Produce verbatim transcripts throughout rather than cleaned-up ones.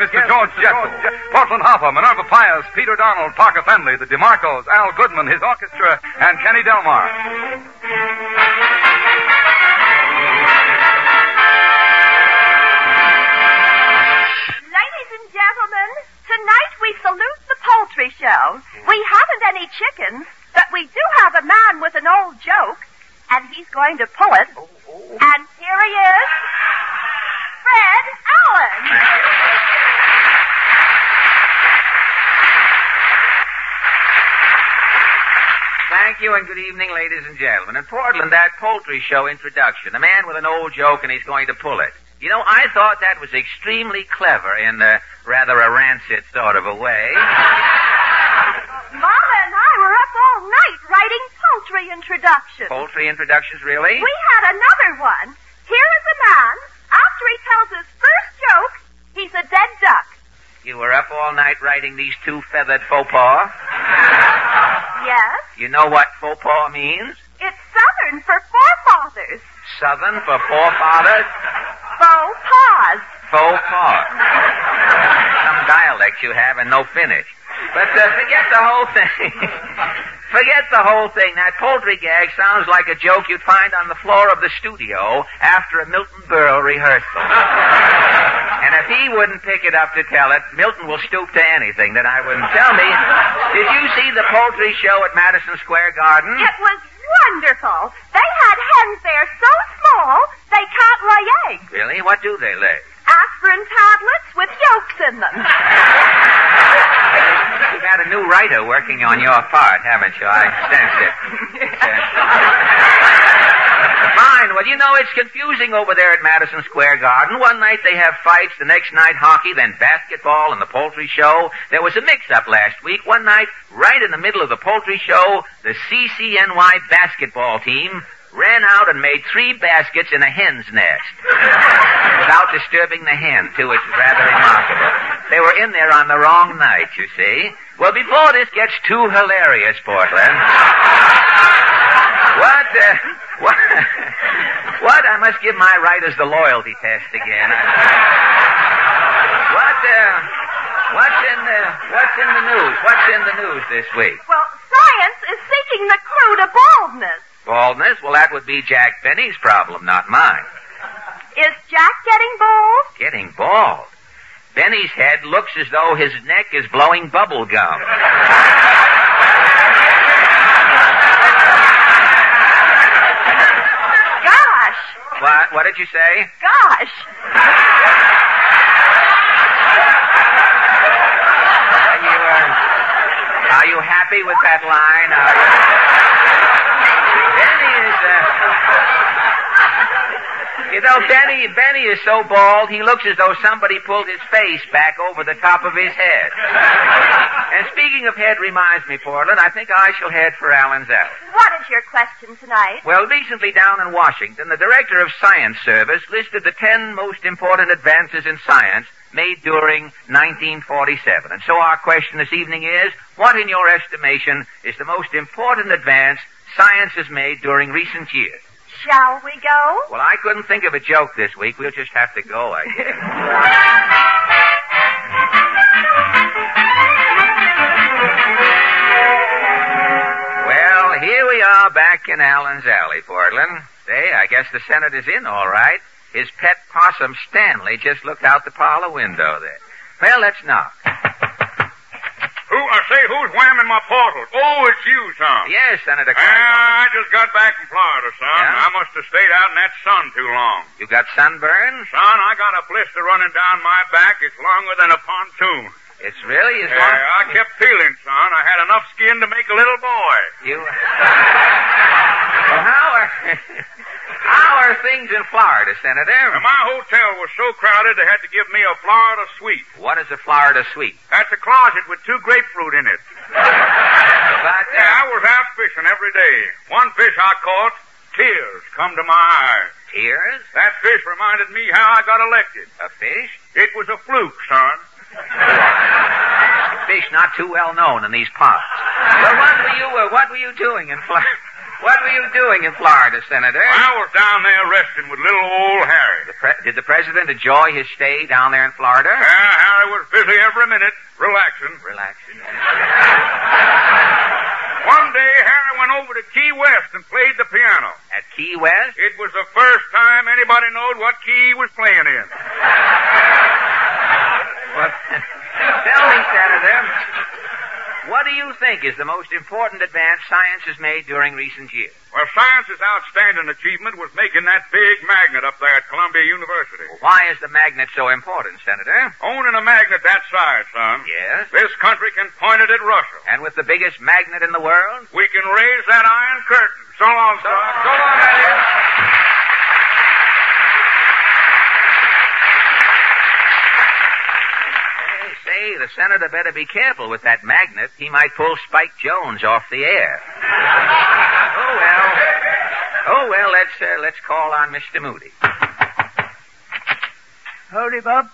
Mister George Jessel, Portland Hopper, Minerva Pius, Peter Donald, Parker Fenley, the DeMarcos, Al Goodman, his orchestra, and Kenny Delmar. Ladies and gentlemen, tonight we salute the poultry show. We haven't any chickens, but we do have a man with an old joke, and he's going to pull it. And here he is, Fred Allen. Thank you, and good evening, ladies and gentlemen. In Portland, that poultry show introduction, a man with an old joke and he's going to pull it. You know, I thought that was extremely clever in uh, rather a rancid sort of a way. Mama and I were up all night writing poultry introductions. Poultry introductions, really? We had another one. Here is a man. After he tells his first joke, he's a dead duck. You were up all night writing these two feathered faux pas? Yes. You know what faux pas means? It's Southern for forefathers. Southern for forefathers? Faux pas. Faux pas. Some dialect you have and no finish. But uh, forget the whole thing. Forget the whole thing. That poultry gag sounds like a joke you'd find on the floor of the studio after a Milton Berle rehearsal. And if he wouldn't pick it up to tell it, Milton will stoop to anything that I wouldn't. Tell me, did you see the poultry show at Madison Square Garden? It was wonderful. They had hens there so small, they can't lay eggs. Really? What do they lay? Aspirin tablets with yolks in them. You've had a new writer working on your part, haven't you? I sense it. Fine. Well, you know, it's confusing over there at Madison Square Garden. One night they have fights, the next night hockey, then basketball and the poultry show. There was a mix-up last week. One night, right in the middle of the poultry show, the C C N Y basketball team ran out and made three baskets in a hen's nest. Without disturbing the hen, too. It's rather remarkable. They were in there on the wrong night, you see. Well, before this gets too hilarious, Portland. What, uh, what, what? I must give my writers the loyalty test again. What, uh, what's in the, what's in the news? What's in the news this week? Well, science is seeking the clue to baldness. Baldness? Well, that would be Jack Benny's problem, not mine. Is Jack getting bald? Getting bald? Benny's head looks as though his neck is blowing bubble gum. Gosh. What? What did you say? Gosh. Are you, uh, are you happy with that line? Are you... Benny is, uh... You know, Benny, Benny is so bald, he looks as though somebody pulled his face back over the top of his head. And speaking of head reminds me, Portland, I think I shall head for Allen's Alley. What is your question tonight? Well, recently down in Washington, the Director of Science Service listed the ten most important advances in science made during nineteen forty-seven. And so our question this evening is, what in your estimation is the most important advance science has made during recent years? Shall we go? Well, I couldn't think of a joke this week. We'll just have to go, I guess. Well, here we are back in Allen's Alley, Portland. Say, I guess the Senator's in all right. His pet possum, Stanley, just looked out the parlor window there. Well, let's knock. Who, I say, who's whamming my portal? Oh, it's you, son. Yes, Senator Well, Clark. I just got back from Florida, son. Yeah? I must have stayed out in that sun too long. You got sunburn? Son, I got a blister running down my back. It's longer than a pontoon. It's really as Yeah, long... I kept feeling, son. I had enough skin to make a little boy. You... Well, how are... How are things in Florida, Senator? Now, my hotel was so crowded they had to give me a Florida suite. What is a Florida suite? That's a closet with two grapefruit in it. But, uh, Yeah, I was out fishing every day. One fish I caught, tears come to my eyes. Tears? That fish reminded me how I got elected. A fish? It was a fluke, son. A fish not too well known in these parts. Well, what were you, uh, what were you doing in Florida? What were you doing in Florida, Senator? I was down there resting with little old Harry. The pre- did the president enjoy his stay down there in Florida? Yeah, Harry was busy every minute, relaxing. Relaxing. One day, Harry went over to Key West and played the piano. At Key West? It was the first time anybody knowed what key he was playing in. Well, tell me, Senator, what do you think is the most important advance science has made during recent years? Well, science's outstanding achievement was making that big magnet up there at Columbia University. Well, why is the magnet so important, Senator? Owning a magnet that size, son. Yes? This country can point it at Russia. And with the biggest magnet in the world? We can raise that iron curtain. So long, So son. long. So long, Eddie. Say, the senator better be careful with that magnet. He might pull Spike Jones off the air. Oh, well. Oh, well, let's, uh, let's call on Mister Moody. Howdy, Bob.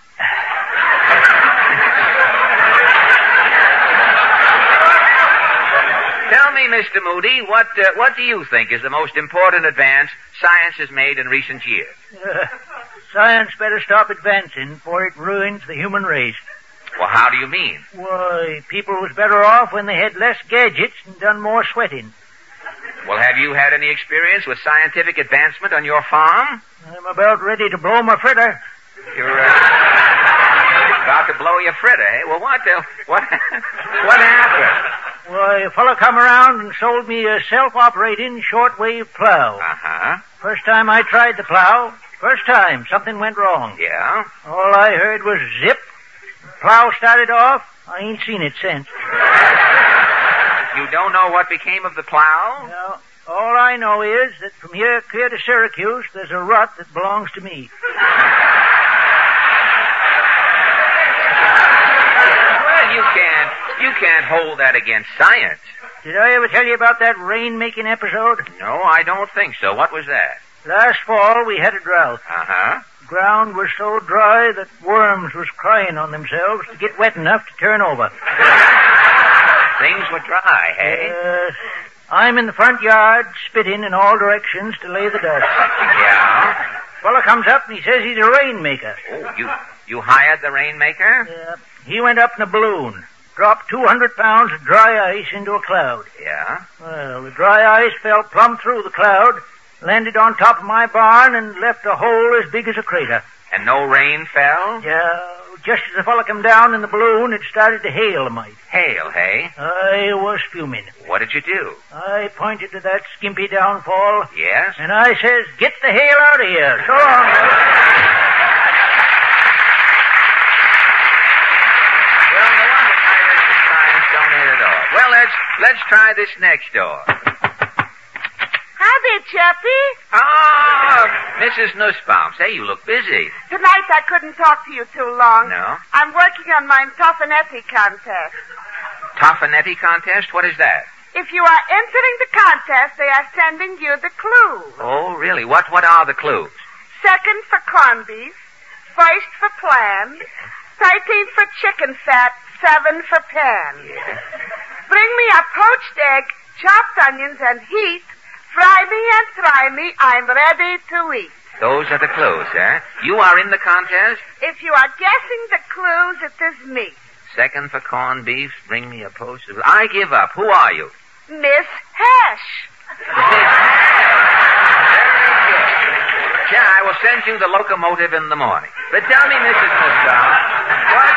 Tell me, Mister Moody, what, uh, what do you think is the most important advance science has made in recent years? Uh, science better stop advancing, for it ruins the human race. Well, how do you mean? Why, people was better off when they had less gadgets and done more sweating. Well, have you had any experience with scientific advancement on your farm? I'm about ready to blow my fritter. You're, uh, about to blow your fritter, eh? Well, what, uh, what, what happened? Why, a fellow come around and sold me a self-operating shortwave plow. Uh-huh. First time I tried the plow, first time something went wrong. Yeah? All I heard was zip. Plow started off. I ain't seen it since. You don't know what became of the plow? No, all I know is that from here clear to Syracuse, there's a rut that belongs to me. Well, you can't, you can't hold that against science. Did I ever tell you about that rain-making episode? No, I don't think so. What was that? Last fall, we had a drought. Uh-huh. Ground was so dry that worms was crying on themselves to get wet enough to turn over. Things were dry, hey? Uh, I'm in the front yard, spitting in all directions to lay the dust. Yeah? Fella comes up and he says he's a rainmaker. Oh, you, you hired the rainmaker? Yeah. He went up in a balloon, dropped two hundred pounds of dry ice into a cloud. Yeah? Well, the dry ice fell plumb through the cloud, landed on top of my barn, and left a hole as big as a crater. And no rain fell? Yeah, just as the fella come down in the balloon, it started to hail a mite. Hail, hey? I was fuming. What did you do? I pointed to that skimpy downfall, Yes? and I says, get the hail out of here. So long. Well, no wonder pirates and science don't hit it off. Well, let's, let's try this next door. Howdy, Chappie. Oh, Missus Nussbaum. Say, you look busy. Tonight I couldn't talk to you too long. No? I'm working on my Toffanetti contest. Toffanetti contest? What is that? If you are entering the contest, they are sending you the clues. Oh, really? What, what are the clues? Second for corned beef, first for plan, thirteenth for chicken fat, seven for pan. Yes. Bring me a poached egg, chopped onions, and heat. Fry me and try me. I'm ready to eat. Those are the clues, eh? You are in the contest? If you are guessing the clues, it is me. Second for corned beef, bring me a post of... I give up. Who are you? Miss Hesh. Yeah, I will send you the locomotive in the morning. But tell me, Missus Nussbaum, what...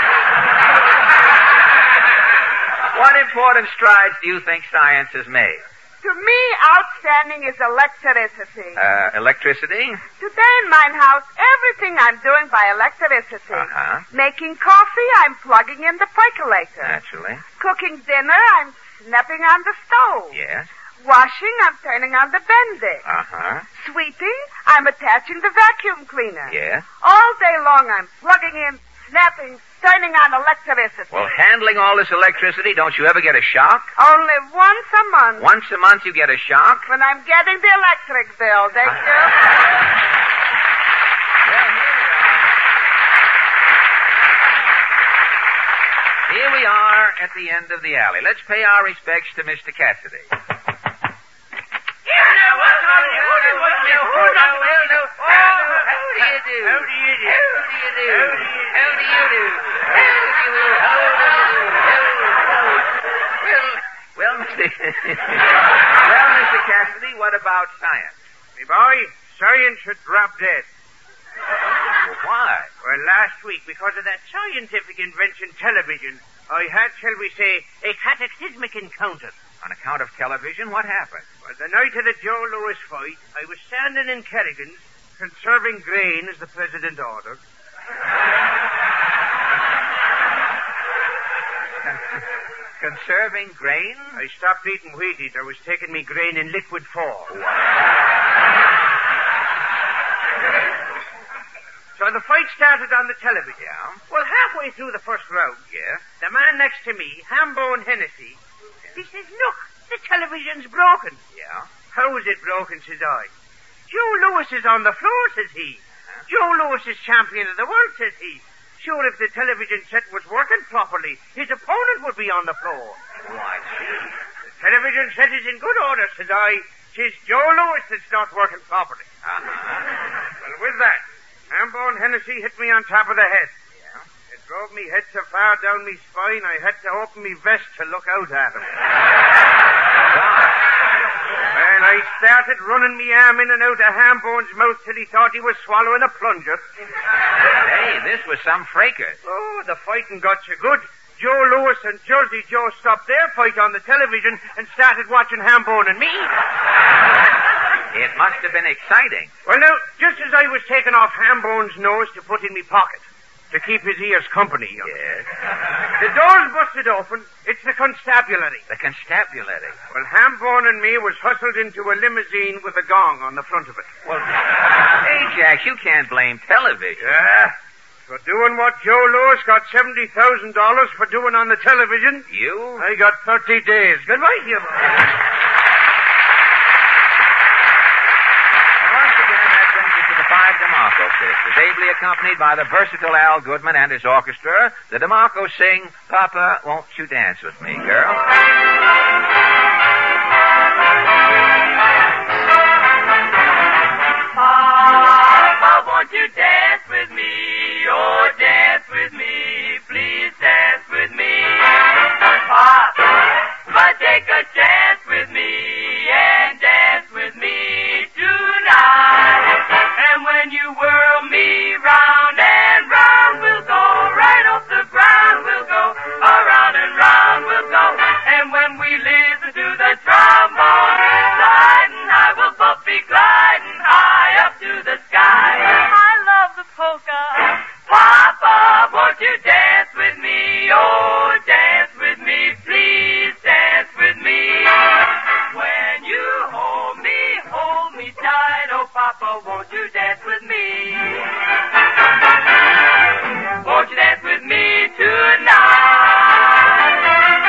what important strides do you think science has made? To me, outstanding is electricity. Uh, electricity? Today in my house, everything I'm doing by electricity. Uh-huh. Making coffee, I'm plugging in the percolator. Naturally. Cooking dinner, I'm snapping on the stove. Yes. Washing, I'm turning on the Bendix. Uh-huh. Sweeping, I'm attaching the vacuum cleaner. Yes. All day long, I'm plugging in, snapping, turning on electricity. Well, handling all this electricity, don't you ever get a shock? Only once a month. Once a month you get a shock? When I'm getting the electric bill, thank you. Well, here we are. Here we are at the end of the alley. Let's pay our respects to Mister Cassidy. Yeah! Well, Mister Well, Mister Cassidy, what about science? Me boy, science should drop dead. Well, why? Well, last week, because of that scientific invention, television, I had, shall we say, a cataclysmic encounter. On account of television, what happened? Well, the night of the Joe Louis fight, I was standing in Kerrigan's, conserving grain as the president ordered. Conserving grain? I stopped eating Wheaties. I was taking me grain in liquid form. So the fight started on the television. Yeah. Well, halfway through the first round, Yeah. the man next to me, Hambone Hennessy, he says, look, the television's broken. Yeah. How is it broken, says I. Joe Louis is on the floor, says he. Joe Louis is champion of the world, says he. Sure, if the television set was working properly, his opponent would be on the floor. Oh, I see. The television set is in good order, says I. Tis Joe Louis that's not working properly. Uh-huh. Well, with that, Hambone Hennessy hit me on top of the head. Yeah. It drove me head so far down me spine, I had to open me vest to look out at him. Well, I started running me arm in and out of Hambone's mouth till he thought he was swallowing a plunger. Hey, this was some fracas. Oh, the fighting got so good. Joe Louis and Jersey Joe stopped their fight on the television and started watching Hambone and me. It must have been exciting. Well, now, just as I was taking off Hambone's nose to put in me pocket, to keep his ears company, you know. Yes. The doors busted open. It's the constabulary. The constabulary. Well, Hambone and me was hustled into a limousine with a gong on the front of it. Well, hey, Jack, you can't blame television. Yeah. For doing what Joe Louis got seventy thousand dollars for doing on the television, You? I got thirty days. Goodbye, you. Once again, that brings us to the five DeMarco sisters, ably accompanied by the versatile Al Goodman and his orchestra. The DeMarcos sing, Papa, Won't You Dance With Me, Girl? Papa, won't you dance with me? Oh, dance with me. Please dance with me. Papa, take a chance with me and dance with me tonight. And when you whirl me round and round, we'll go right off the ground. We'll go around and round, we'll go. And when we listen to the trombone sliding, I will both be gliding high up to the sky. I love the polka. Papa, won't you dance with me? Oh, dance with me, please dance with me. When you hold me, hold me tight. Oh, Papa, won't you dance with me? Won't you dance with me tonight?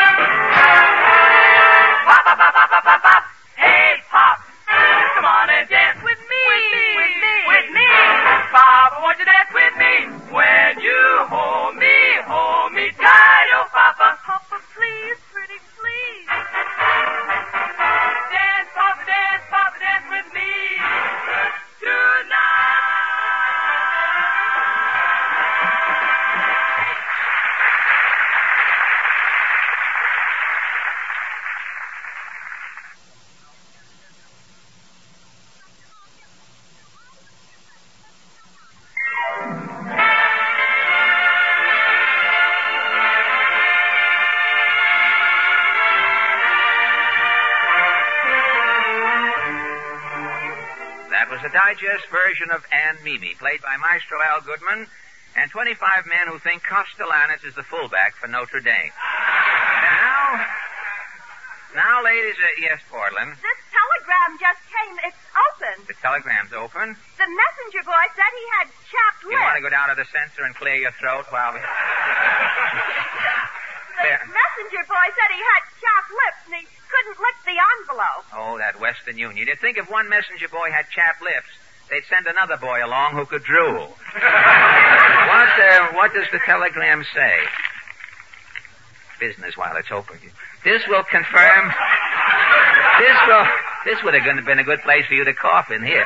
Pop, pop, pop, pop, pop, pop, pop. Hey, Pop, come on and dance with me. With me, with me, with me. Papa, won't you dance with me? When you hold me, hold me tight. Oh, Papa, Papa, please, pretty please. Dance, Papa, dance, Papa, dance with me tonight. That was a digest version of Ann Mimi, played by Maestro Al Goodman, and twenty-five men who think Castellanos is the fullback for Notre Dame. And now, now, ladies, uh, yes, Portland, This telegram just came. It's open. the telegram's open. The messenger boy said he had chapped You want to lips. go down to the censor and clear your throat while we... The There. messenger boy said he had chapped lips and he couldn't lick the envelope. Oh, that Western Union. You'd think if one messenger boy had chapped lips, they'd send another boy along who could drool. what, uh, what does the telegram say? Business while it's open. This will confirm... This will... This would have been a good place for you to cough in here.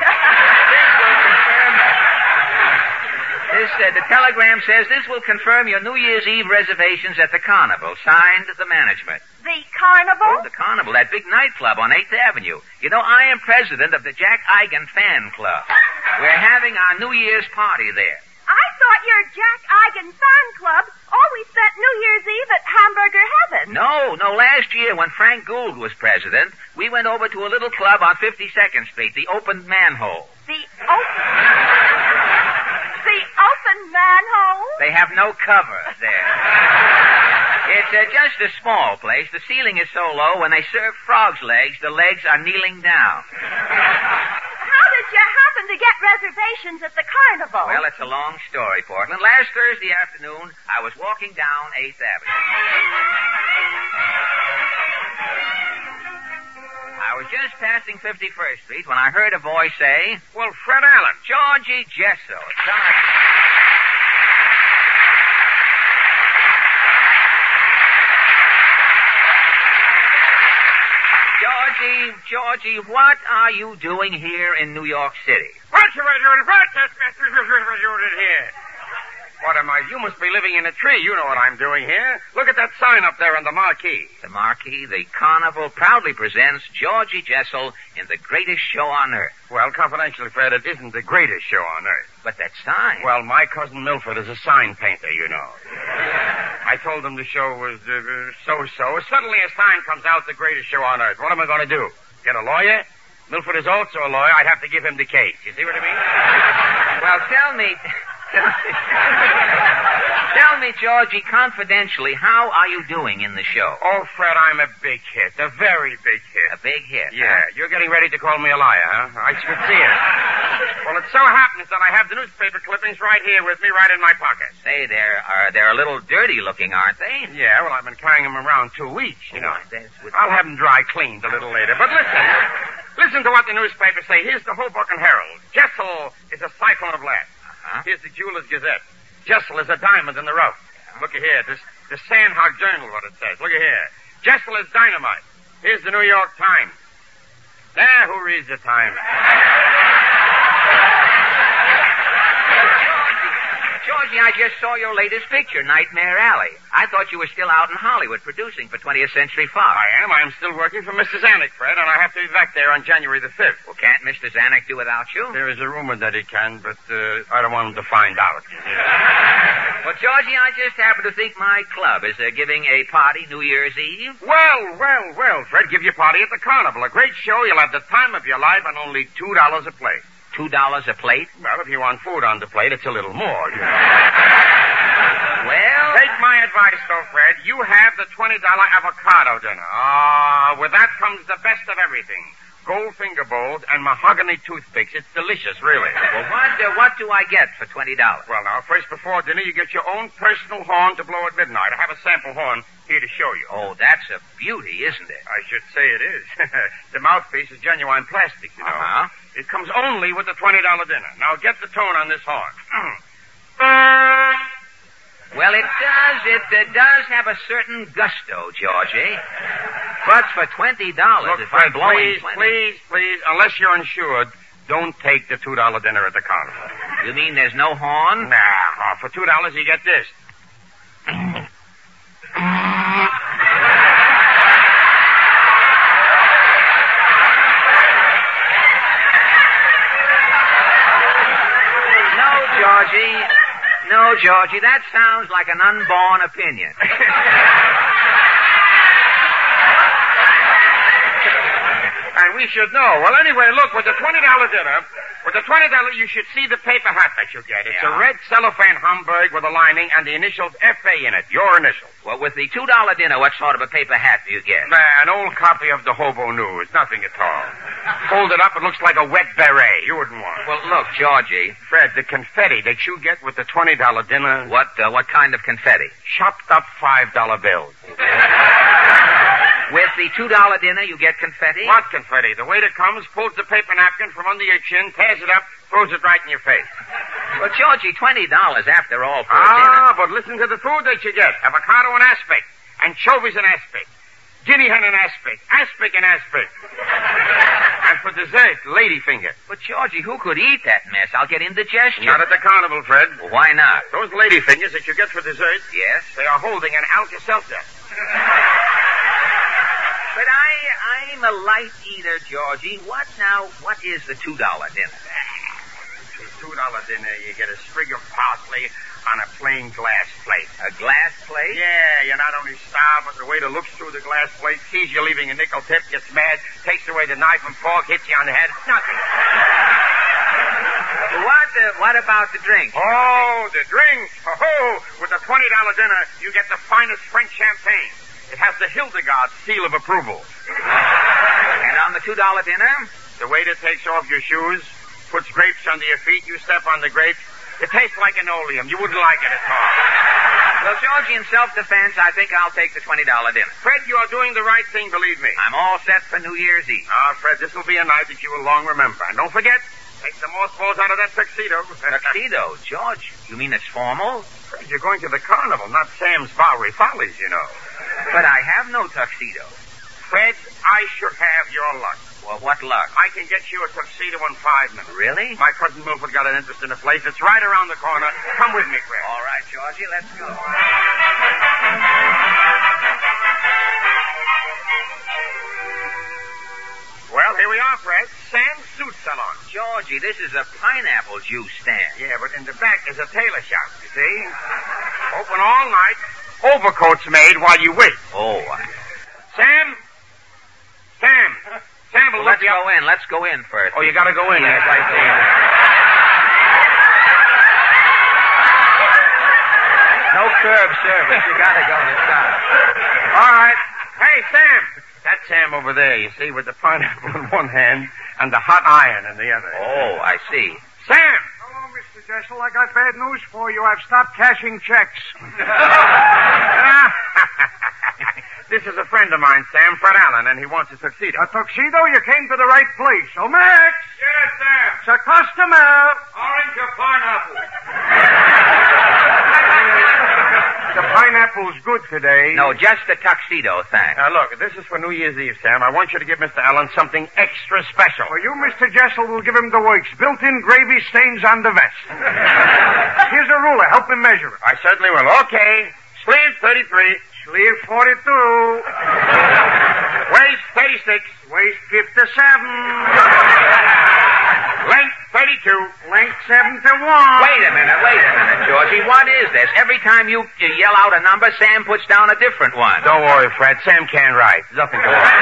This, uh, the telegram says this will confirm your New Year's Eve reservations at the Carnival. Signed, the management. The Carnival? Oh, the Carnival, that big nightclub on eighth Avenue. You know, I am president of the Jack Eigen Fan Club. We're having our New Year's party there. I thought your Jack Eigen Fan Club always spent New Year's Eve at Hamburger Heaven. No, no, last year when Frank Gould was president, we went over to a little club on fifty-second Street, the Open Manhole. The Open... the Open Manhole? They have no cover there. It's uh, just a small place. The ceiling is so low, when they serve frog's legs, the legs are kneeling down. How did you happen to get reservations at the Carnival? Well, it's a long story, Portland. Last Thursday afternoon, I was walking down eighth Avenue. I was just passing fifty-first Street when I heard a voice say, Well, Fred Allen. Georgie Jesso. Georgie, Georgie, what are you doing here in New York City? What you doing? What you doing here? What am I? You must be living in a tree. You know what I'm doing here. Look at that sign up there on the marquee. The marquee, the Carnival proudly presents Georgie Jessel in the greatest show on earth. Well, confidentially, Fred, it isn't the greatest show on earth. But that sign. Well, my cousin Milford is a sign painter, you know. I told him the show was uh, so-so. Suddenly a sign comes out, the greatest show on earth. What am I going to do? Get a lawyer? Milford is also a lawyer. I'd have to give him the case. You see what I mean? Well, tell me... Tell me, Georgie, confidentially, how are you doing in the show? Oh, Fred, I'm a big hit. A very big hit. A big hit? Yeah. Huh? You're getting ready to call me a liar, huh? I should see it. Well, it so happens that I have the newspaper clippings right here with me, right in my pocket. Say, they're, uh, they're a little dirty looking, aren't they? Yeah, well, I've been carrying them around two weeks, you know. That's with... I'll have them dry cleaned a little later. But listen. Listen to what the newspapers say. Here's the Hoboken Herald. Jessel is a cyclone of lead. Uh-huh. Here's the Jeweller's Gazette. Jessel is a diamond in the rough. Yeah. Look at here. This the Sandhog Journal, what it says. Look at here. Jessel is dynamite. Here's the New York Times. There, who reads the Times? Georgie, I just saw your latest picture, Nightmare Alley. I thought you were still out in Hollywood producing for twentieth Century Fox. I am. I am still working for Mister Zanuck, Fred, and I have to be back there on January the fifth. Well, can't Mister Zanuck do without you? There is a rumor that he can, but uh, I don't want him to find out. Well, Georgie, I just happen to think my club is uh, giving a party New Year's Eve. Well, well, well, Fred, give your party at the Carnival. A great show. You'll have the time of your life and only two dollars a plate. Two dollars a plate? Well, if you want food on the plate, it's a little more. You know. Well... Take my advice, though, Fred. You have the twenty dollar avocado dinner. Ah, uh, with that comes the best of everything. Goldfinger bowls and mahogany toothpicks. It's delicious, really. Well, what, uh, what do I get for twenty dollars? Well, now, first before dinner, you get your own personal horn to blow at midnight. I have a sample horn here to show you. Oh, that's a beauty, isn't it? I should say it is. The mouthpiece is genuine plastic, you know. Uh-huh. It comes only with the twenty dollar dinner. Now, get the tone on this horn. Well, it does. It uh, does have a certain gusto, Georgie. But for twenty dollars, Look, if Fred, I'm blowing please, twenty... please, please, unless you're insured, don't take the two dollar dinner at the Carnival. You mean there's no horn? Nah, for two dollars you get this. No, Georgie. No, Georgie, that sounds like an unborn opinion. And we should know. Well, anyway, look, with the twenty dollar dinner, with the twenty dollars, you should see the paper hat that you get. It's Yeah. a red cellophane Homburg with a lining and the initials F A in it, your initials. Well, with the two dollar dinner, what sort of a paper hat do you get? Nah, an old copy of the Hobo News, nothing at all. Fold it up, it looks like a wet beret. You wouldn't want it. Well, look, Georgie. Fred, the confetti that you get with the twenty dollar dinner... What, uh, what kind of confetti? Chopped up five dollar bills. With the two dollar dinner, you get confetti? What confetti? The waiter comes, pulls the paper napkin from under your chin, tears it up, throws it right in your face. Well, Georgie, twenty dollars after all for a Ah, dinner. but listen to the food that you get. Avocado and aspic, anchovies and aspic, guinea hen and aspic, aspic and aspic. dessert, ladyfinger. But, Georgie, who could eat that mess? I'll get indigestion. Not at the carnival, Fred. Well, why not? Those ladyfingers that you get for dessert, Yes? they are holding an Alka-Seltzer. But I, I'm a light eater, Georgie. What now, what is the two dollar dinner? For two dollar dinner, you get a sprig of parsley on a plain glass plate. A glass plate? Yeah, you're not only starved, but the waiter looks through the glass plate, sees you leaving a nickel tip, gets mad, takes away the knife and fork, hits you on the head. Nothing. What, uh, what about the drink? Oh, the drinks. Oh, with a twenty dollar dinner, you get the finest French champagne. It has the Hildegard seal of approval. And on the two dollar dinner? The waiter takes off your shoes, puts grapes under your feet, you step on the grapes. It tastes like an oleum. You wouldn't like it at all. Well, Georgie, in self-defense, I think I'll take the twenty dollar dinner. Fred, you are doing the right thing, believe me. I'm all set for New Year's Eve. Ah, Fred, this will be a night that you will long remember. And don't forget, take the mothballs out of that tuxedo. Tuxedo? George, you mean it's formal? Fred, you're going to the carnival, not Sam's Bowery Follies, you know. But I have no tuxedo. Fred, I should have your luck. Well, what luck? I can get you a tuxedo in five minutes. Really? My cousin Milford got an interest in a place. It's right around the corner. Come with me, Fred. All right, Georgie, let's go. Well, here we are, Fred. Sam's Suit Salon. Georgie, this is a pineapple juice stand. Yeah, but in the back is a tailor shop, you see? Open all night. Overcoats made while you wait. Oh. Sam? Sam? Sam, Well, will let's let you go in. Let's go in first. Oh, you gotta go in. Yes, Yes, I see. No curb service. You gotta go inside. All right. Hey, Sam. That's Sam over there, you see, with the pineapple in one hand and the hot iron in the other. Oh, I see. Sam! Hello, Mister Jessel. I got bad news for you. I've stopped cashing checks. This is a friend of mine, Sam, Fred Allen, and he wants a tuxedo. A tuxedo? You came to the right place. Oh, Max! Yes, Sam. It's a customer. Orange or pineapple? The pineapple's good today. No, just a tuxedo, thanks. Now, look, this is for New Year's Eve, Sam. I want you to give Mister Allen something extra special. Well, you, Mister Jessel, will give him the works. Built-in gravy stains on the vest. Here's a ruler. Help him measure it. I certainly will. Okay. Sleeve thirty-three. Sleeve forty-two. Waist thirty-six. Waist fifty-seven. Length thirty-two. Length seventy-one. Wait a minute, wait a minute, Georgie. What is this? Every time you, you yell out a number, Sam puts down a different one. Don't worry, Fred. Sam can write. Nothing to worry.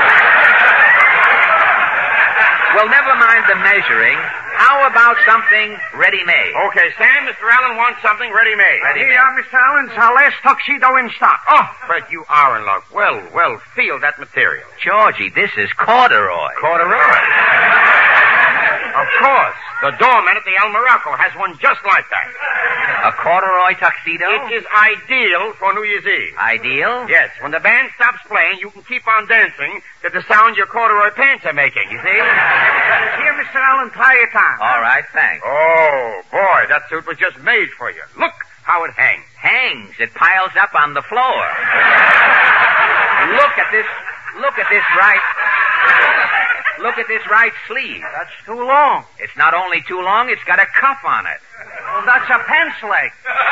Well, never mind the measuring. How about something ready-made? Okay, Sam, Mister Allen wants something ready-made. Ready-made. Here, Mister Allen, it's our last tuxedo in stock. Oh, Fred, you are in luck. Well, well, feel that material. Georgie, this is corduroy. Corduroy. Of course. The doorman at the El Morocco has one just like that. A corduroy tuxedo? It is ideal for New Year's Eve. Ideal? Yes, when the band stops playing, you can keep on dancing to the sound your corduroy pants are making, you see? Here, Mister Allen, try it on. All right, thanks. Oh, boy, that suit was just made for you. Look how it hangs. Hangs. It piles up on the floor. Look at this. Look at this right. Look at this right sleeve. That's too long. It's not only too long, it's got a cuff on it. Well, that's a pants leg.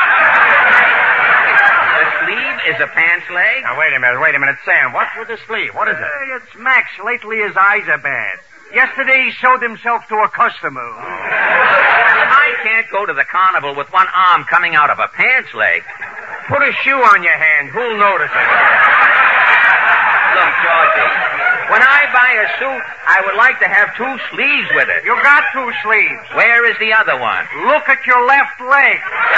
The sleeve is a pants leg? Now, wait a minute, wait a minute. Sam, what's with the sleeve? What is it? Hey, it's Max. Lately his eyes are bad. Yesterday he showed himself to a customer. I can't go to the carnival with one arm coming out of a pants leg. Put a shoe on your hand. Who'll notice it? Look, Georgie, when I buy a suit, I would like to have two sleeves with it. You got two sleeves. Where is the other one? Look at your left leg.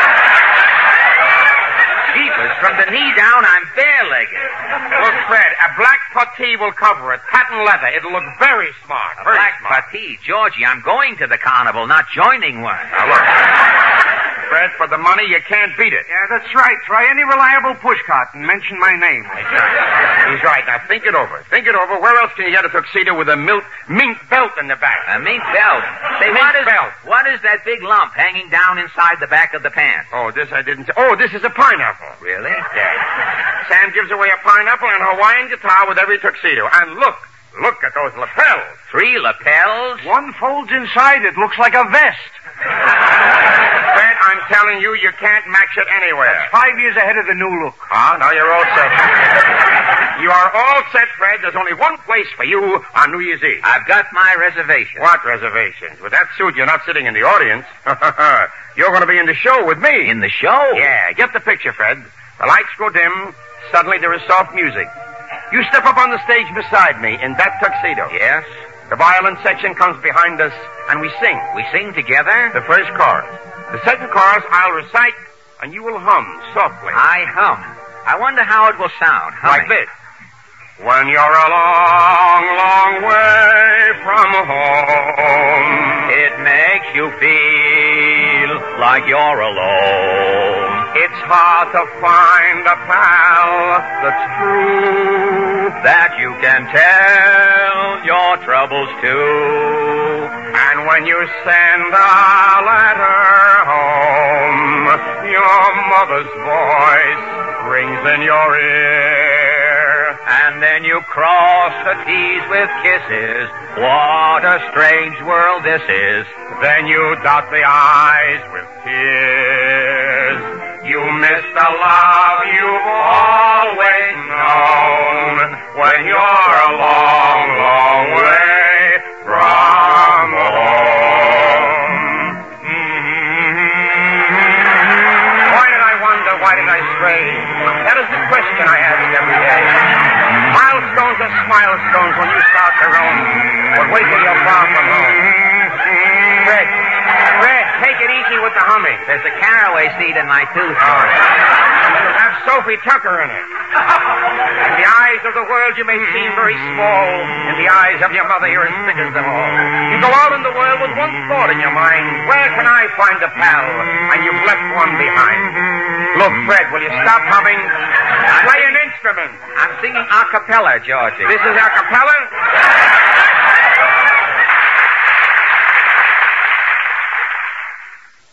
Jeepers, from the knee down, I'm bare-legged. Look, Fred, a black puttee will cover it. Patent leather. It'll look very smart. A Very black smart. puttee. Georgie, I'm going to the carnival, not joining one. Now, look. Fred, for the money, you can't beat it. Yeah, that's right. Try any reliable pushcart and mention my name. He's right. Now, think it over. Think it over. Where else can you get a tuxedo with a milk, mink belt in the back? A mink belt. Say, Mink what is, belt. what is that big lump hanging down inside the back of the pants? Oh, this I didn't... Oh, this is a pineapple. Really? Yeah. Sam gives away a pineapple and a Hawaiian guitar with every tuxedo. And look, look at those lapels. Three lapels. One folds inside. It looks like a vest. Fred, I'm telling you, you can't match it anywhere. That's five years ahead of the new look. Ah, now you're all set. You are all set, Fred. There's only one place for you on New Year's Eve. I've got my reservation. What reservations? With that suit, you're not sitting in the audience. You're going to be in the show with me. In the show? Yeah, get the picture, Fred. The lights go dim. Suddenly there is soft music. You step up on the stage beside me in that tuxedo. Yes? The violin section comes behind us, and we sing. We sing together? The first chorus. The second chorus I'll recite, and you will hum softly. I hum. I wonder how it will sound. Like this. When you're a long, long way from home, it makes you feel like you're alone. It's hard to find a pal that's true, that you can tell your troubles to. And when you send a letter home, your mother's voice rings in your ear. And then you cross the T's with kisses. What a strange world this is. Then you dot the I's with tears. You miss the love you've always known when you're a long, long way from home. Mm-hmm. Why did I wonder? Why did I stray? That is the question I ask every day. Milestones are smilestones when you start to roam. But wait till you're far from home. Fred, Fred, take it easy with the humming. There's a caraway seed in my tooth. Oh. You'll have Sophie Tucker in it. In the eyes of the world, you may seem very small. In the eyes of your mother, you're as big as them all. You go out in the world with one thought in your mind. Where can I find a pal? And you've left one behind. Look, Fred, will you stop humming? Play an instrument. I'm singing a cappella, Georgie. This is a cappella?